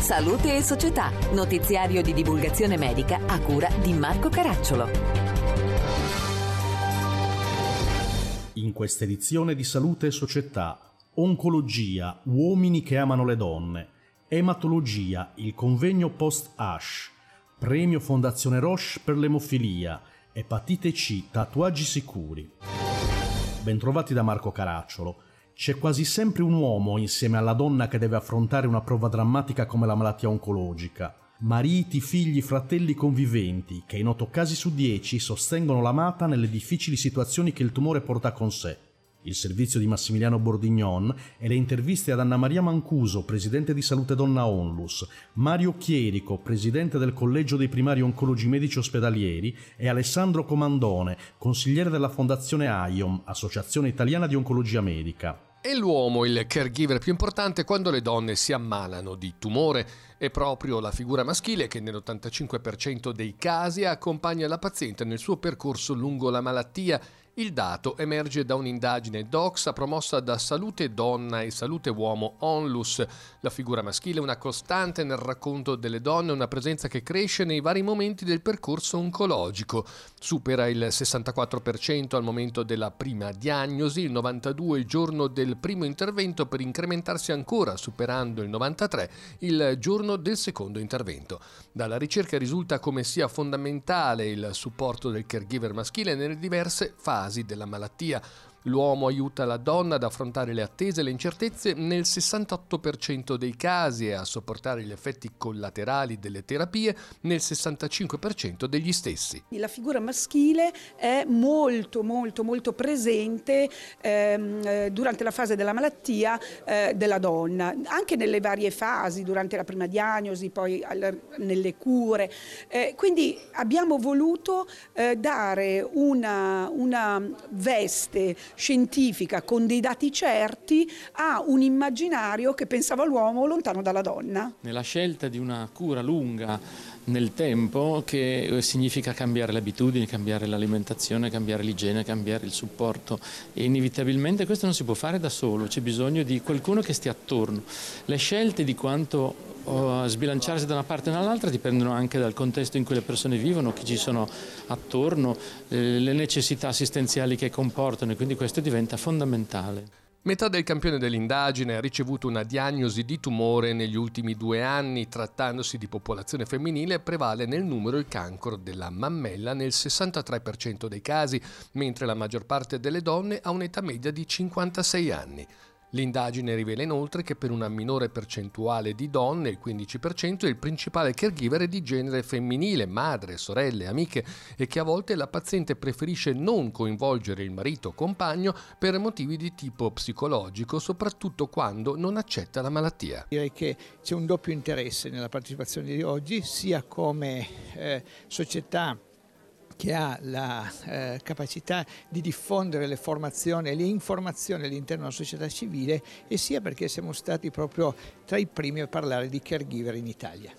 Salute e Società, notiziario di divulgazione medica a cura di Marco Caracciolo. In questa edizione di Salute e Società, oncologia, uomini che amano le donne, ematologia, il convegno post-ASH, premio Fondazione Roche per l'emofilia, epatite C, tatuaggi sicuri. Bentrovati da Marco Caracciolo. C'è quasi sempre un uomo insieme alla donna che deve affrontare una prova drammatica come la malattia oncologica. Mariti, figli, fratelli conviventi che in 8 casi su 10 sostengono l'amata nelle difficili situazioni che il tumore porta con sé. Il servizio di Massimiliano Bordignon e le interviste ad Anna Maria Mancuso, presidente di Salute Donna Onlus, Mario Chierico, presidente del Collegio dei Primari Oncologi Medici Ospedalieri, e Alessandro Comandone, consigliere della Fondazione AIOM, Associazione Italiana di Oncologia Medica. È l'uomo il caregiver più importante quando le donne si ammalano di tumore. È proprio la figura maschile che nell'85% dei casi accompagna la paziente nel suo percorso lungo la malattia. Il dato emerge da un'indagine Doxa promossa da Salute Donna e Salute Uomo Onlus. La figura maschile è una costante nel racconto delle donne, una presenza che cresce nei vari momenti del percorso oncologico. Supera il 64% al momento della prima diagnosi, il 92% il giorno del primo intervento, per incrementarsi ancora, superando il 93% il giorno del secondo intervento. Dalla ricerca risulta come sia fondamentale il supporto del caregiver maschile nelle diverse fasi della malattia. L'uomo aiuta la donna ad affrontare le attese e le incertezze nel 68% dei casi e a sopportare gli effetti collaterali delle terapie nel 65% degli stessi. La figura maschile è molto presente durante la fase della malattia della donna, anche nelle varie fasi, durante la prima diagnosi, poi nelle cure. Quindi abbiamo voluto dare una veste scientifica con dei dati certi a un immaginario che pensava l'uomo lontano dalla donna. Nella scelta di una cura lunga nel tempo, che significa cambiare le abitudini, cambiare l'alimentazione, cambiare l'igiene, cambiare il supporto, e inevitabilmente questo non si può fare da solo, c'è bisogno di qualcuno che stia attorno. Le scelte di quanto sbilanciarsi da una parte o dall'altra dipendono anche dal contesto in cui le persone vivono, chi ci sono attorno, le necessità assistenziali che comportano, e quindi questo diventa fondamentale. Metà del campione dell'indagine ha ricevuto una diagnosi di tumore negli ultimi 2 anni. Trattandosi di popolazione femminile, prevale nel numero il cancro della mammella nel 63% dei casi, mentre la maggior parte delle donne ha un'età media di 56 anni. L'indagine rivela inoltre che per una minore percentuale di donne, il 15%, il principale caregiver è di genere femminile, madre, sorelle, amiche, e che a volte la paziente preferisce non coinvolgere il marito o compagno per motivi di tipo psicologico, soprattutto quando non accetta la malattia. Direi che c'è un doppio interesse nella partecipazione di oggi, sia come società che ha la capacità di diffondere le formazioni e le informazioni all'interno della società civile, e sia perché siamo stati proprio tra i primi a parlare di caregiver in Italia.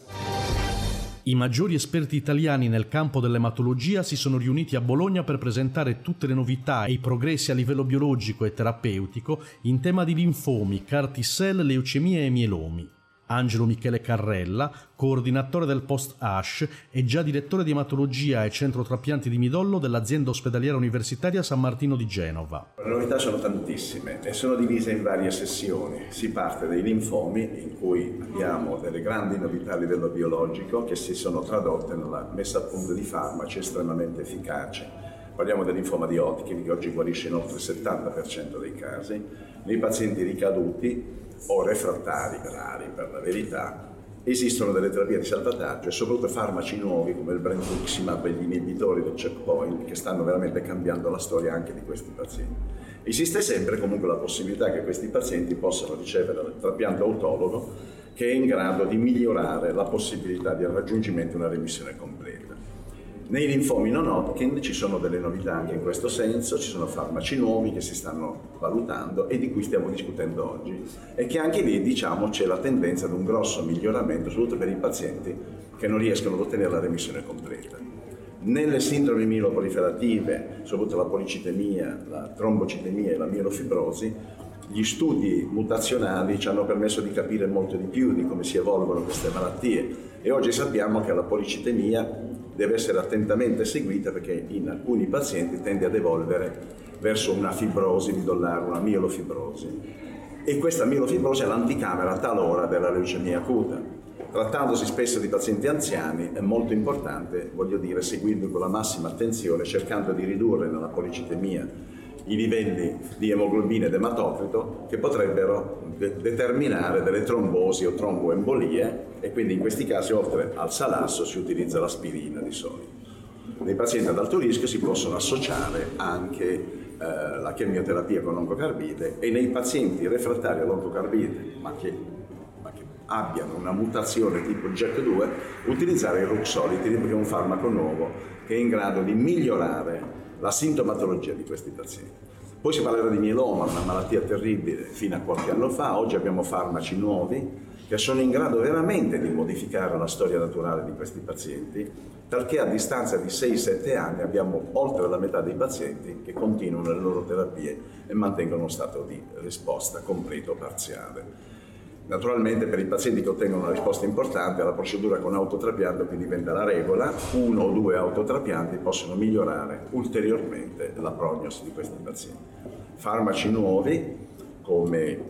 I maggiori esperti italiani nel campo dell'ematologia si sono riuniti a Bologna per presentare tutte le novità e i progressi a livello biologico e terapeutico in tema di linfomi, CAR T-cell, leucemie e mielomi. Angelo Michele Carrella, coordinatore del post-ASH e già direttore di ematologia e centro trapianti di midollo dell'azienda ospedaliera universitaria San Martino di Genova. Le novità sono tantissime e sono divise in varie sessioni. Si parte dai linfomi, in cui abbiamo delle grandi novità a livello biologico che si sono tradotte nella messa a punto di farmaci estremamente efficaci. Parliamo del linfoma di Hodgkin, che oggi guarisce in oltre il 70% dei casi. Nei pazienti ricaduti o refrattari, rari per la verità, esistono delle terapie di salvataggio e soprattutto farmaci nuovi come il brentuximab e gli inibitori del checkpoint, che stanno veramente cambiando la storia anche di questi pazienti. Esiste sempre comunque la possibilità che questi pazienti possano ricevere il trapianto autologo, che è in grado di migliorare la possibilità di raggiungimento di una remissione completa. Nei linfomi non Hodgkin ci sono delle novità anche in questo senso, ci sono farmaci nuovi che si stanno valutando e di cui stiamo discutendo oggi, e che anche lì c'è la tendenza ad un grosso miglioramento, soprattutto per i pazienti che non riescono ad ottenere la remissione completa. Nelle sindromi mieloproliferative, soprattutto la policitemia, la trombocitemia e la mielofibrosi, gli studi mutazionali ci hanno permesso di capire molto di più di come si evolvono queste malattie e oggi sappiamo che la policitemia deve essere attentamente seguita perché in alcuni pazienti tende ad evolvere verso una fibrosi midollare, una mielofibrosi. E questa mielofibrosi è l'anticamera talora della leucemia acuta. Trattandosi spesso di pazienti anziani è molto importante, seguirli con la massima attenzione, cercando di ridurre nella policitemia i livelli di emoglobina ed ematocrito che potrebbero determinare delle trombosi o tromboembolie e quindi in questi casi oltre al salasso si utilizza l'aspirina di solito. Nei pazienti ad alto rischio si possono associare anche la chemioterapia con oncocarbide e nei pazienti refrattari all'oncocarbide ma che abbiano una mutazione tipo JAK2 utilizzare il ruxolitinib che è un farmaco nuovo che è in grado di migliorare la sintomatologia di questi pazienti. Poi si parlerà di mieloma, una malattia terribile fino a qualche anno fa. Oggi abbiamo farmaci nuovi che sono in grado veramente di modificare la storia naturale di questi pazienti, talché a distanza di 6-7 anni abbiamo oltre la metà dei pazienti che continuano le loro terapie e mantengono uno stato di risposta completo o parziale. Naturalmente per i pazienti che ottengono una risposta importante la procedura con autotrapianto qui diventa la regola, 1 o 2 autotrapianti possono migliorare ulteriormente la prognosi di questi pazienti. Farmaci nuovi come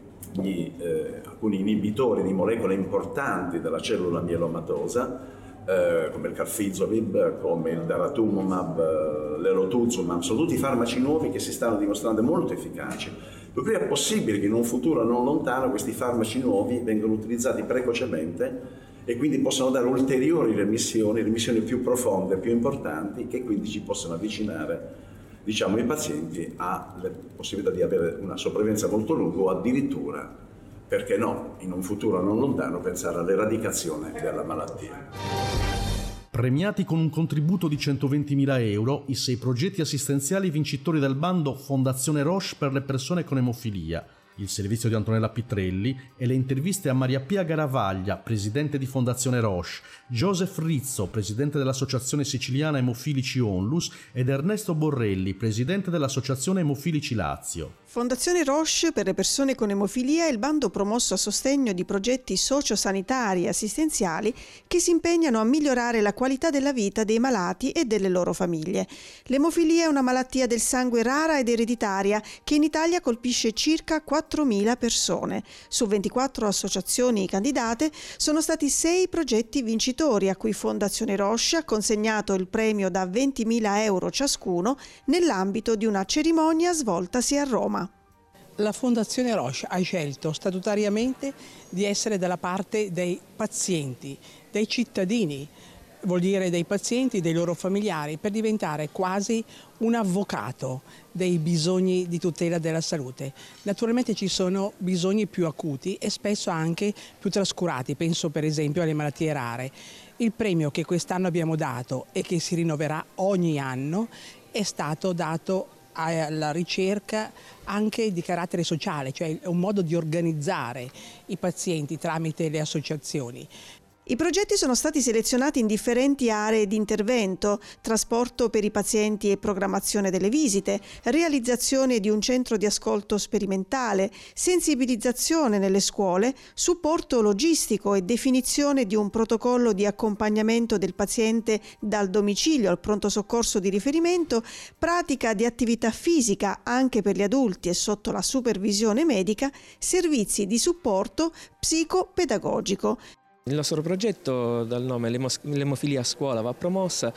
alcuni inibitori di molecole importanti della cellula mielomatosa come il carfizolib, come il daratumumab, l'elotuzumab, sono tutti farmaci nuovi che si stanno dimostrando molto efficaci. Per cui è possibile che in un futuro non lontano questi farmaci nuovi vengano utilizzati precocemente e quindi possano dare ulteriori remissioni più profonde, più importanti, che quindi ci possono avvicinare i pazienti alla possibilità di avere una sopravvivenza molto lunga o addirittura, perché no, in un futuro non lontano pensare all'eradicazione della malattia. Premiati con un contributo di 120.000 euro i 6 progetti assistenziali vincitori del bando Fondazione Roche per le persone con emofilia, il servizio di Antonella Pitrelli e le interviste a Maria Pia Garavaglia, presidente di Fondazione Roche, Joseph Rizzo, presidente dell'Associazione Siciliana Emofilici Onlus ed Ernesto Borrelli, presidente dell'Associazione Emofilici Lazio. Fondazione Roche per le persone con emofilia è il bando promosso a sostegno di progetti sociosanitari e assistenziali che si impegnano a migliorare la qualità della vita dei malati e delle loro famiglie. L'emofilia è una malattia del sangue rara ed ereditaria che in Italia colpisce circa 4.000 persone. Su 24 associazioni candidate sono stati 6 progetti vincitori a cui Fondazione Roche ha consegnato il premio da 20.000 euro ciascuno nell'ambito di una cerimonia svoltasi a Roma. La Fondazione Roche ha scelto statutariamente di essere dalla parte dei pazienti, dei cittadini, vuol dire dei pazienti, dei loro familiari, per diventare quasi un avvocato dei bisogni di tutela della salute. Naturalmente ci sono bisogni più acuti e spesso anche più trascurati, penso per esempio alle malattie rare. Il premio che quest'anno abbiamo dato e che si rinnoverà ogni anno è stato dato alla ricerca anche di carattere sociale, cioè un modo di organizzare i pazienti tramite le associazioni. I progetti sono stati selezionati in differenti aree di intervento: trasporto per i pazienti e programmazione delle visite, realizzazione di un centro di ascolto sperimentale, sensibilizzazione nelle scuole, supporto logistico e definizione di un protocollo di accompagnamento del paziente dal domicilio al pronto soccorso di riferimento, pratica di attività fisica anche per gli adulti e sotto la supervisione medica, servizi di supporto psicopedagogico. Il nostro progetto dal nome L'emofilia a scuola va promossa,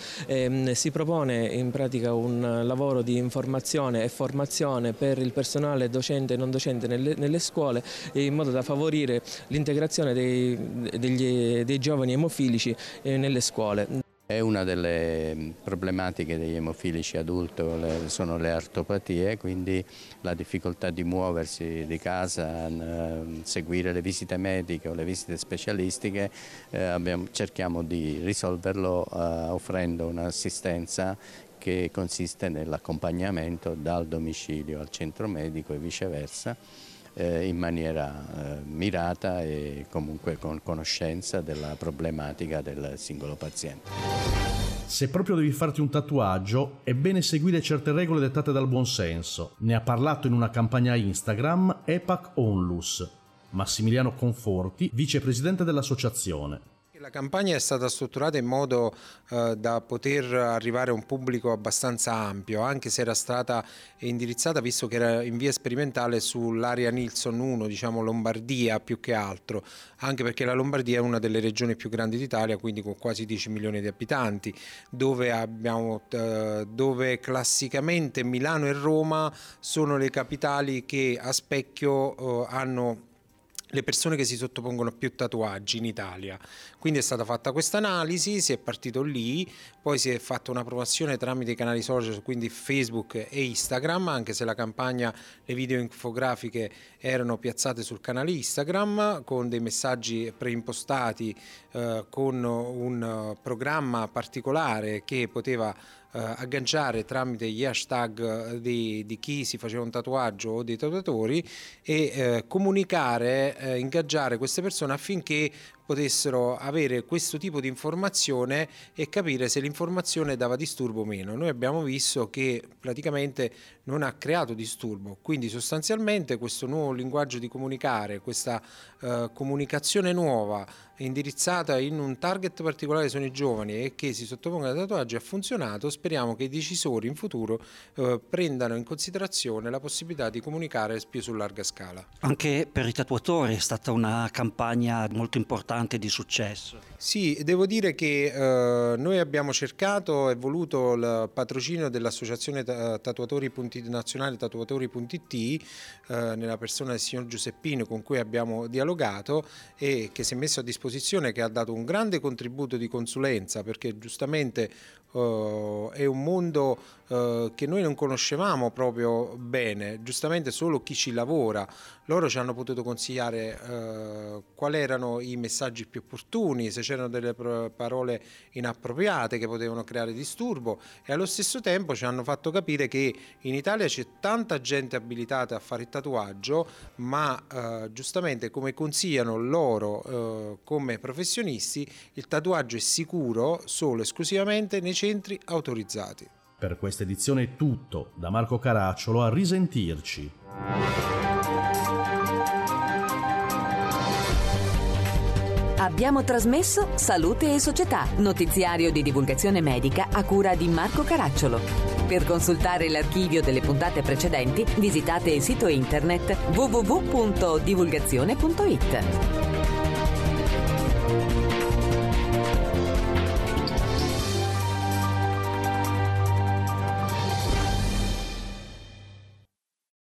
si propone in pratica un lavoro di informazione e formazione per il personale docente e non docente nelle scuole in modo da favorire l'integrazione dei giovani emofilici nelle scuole. È una delle problematiche degli emofilici adulti, sono le artropatie, quindi la difficoltà di muoversi di casa, seguire le visite mediche o le visite specialistiche, cerchiamo di risolverlo offrendo un'assistenza che consiste nell'accompagnamento dal domicilio al centro medico e viceversa, in maniera mirata e comunque con conoscenza della problematica del singolo paziente. Se proprio devi farti un tatuaggio, è bene seguire certe regole dettate dal buonsenso. Ne ha parlato in una campagna Instagram Epac Onlus. Massimiliano Conforti, vicepresidente dell'associazione. La campagna è stata strutturata in modo da poter arrivare a un pubblico abbastanza ampio, anche se era stata indirizzata, visto che era in via sperimentale, sull'area Nilsson 1, diciamo Lombardia più che altro, anche perché la Lombardia è una delle regioni più grandi d'Italia, quindi con quasi 10 milioni di abitanti, dove classicamente Milano e Roma sono le capitali che a specchio hanno le persone che si sottopongono a più tatuaggi in Italia. Quindi è stata fatta questa analisi, si è partito lì, poi si è fatta una promozione tramite i canali social, quindi Facebook e Instagram, anche se la campagna, le video infografiche erano piazzate sul canale Instagram con dei messaggi preimpostati, con un programma particolare che poteva agganciare tramite gli hashtag di chi si faceva un tatuaggio o dei tatuatori e comunicare, ingaggiare queste persone affinché potessero avere questo tipo di informazione e capire se l'informazione dava disturbo o meno. Noi abbiamo visto che praticamente non ha creato disturbo, quindi sostanzialmente questo nuovo linguaggio di comunicare, questa comunicazione nuova indirizzata in un target particolare, sono i giovani e che si sottopongono ai tatuaggi, ha funzionato. Speriamo che i decisori in futuro prendano in considerazione la possibilità di comunicare più su larga scala. Anche per i tatuatori è stata una campagna molto importante di successo. Sì, devo dire che noi abbiamo cercato e voluto il patrocinio dell'associazione nazionale tatuatori.it nella persona del signor Giuseppino, con cui abbiamo dialogato e che si è messo a disposizione, che ha dato un grande contributo di consulenza, perché giustamente è un mondo che noi non conoscevamo proprio bene, giustamente solo chi ci lavora. Loro ci hanno potuto consigliare quali erano i messaggi più opportuni, se c'erano delle parole inappropriate che potevano creare disturbo, e allo stesso tempo ci hanno fatto capire che in Italia c'è tanta gente abilitata a fare il tatuaggio, ma giustamente, come consigliano loro come professionisti, il tatuaggio è sicuro solo esclusivamente nei centri autorizzati. Per questa edizione è tutto. Da Marco Caracciolo, a risentirci. Abbiamo trasmesso Salute e Società, notiziario di divulgazione medica a cura di Marco Caracciolo. Per consultare l'archivio delle puntate precedenti, visitate il sito internet www.divulgazione.it.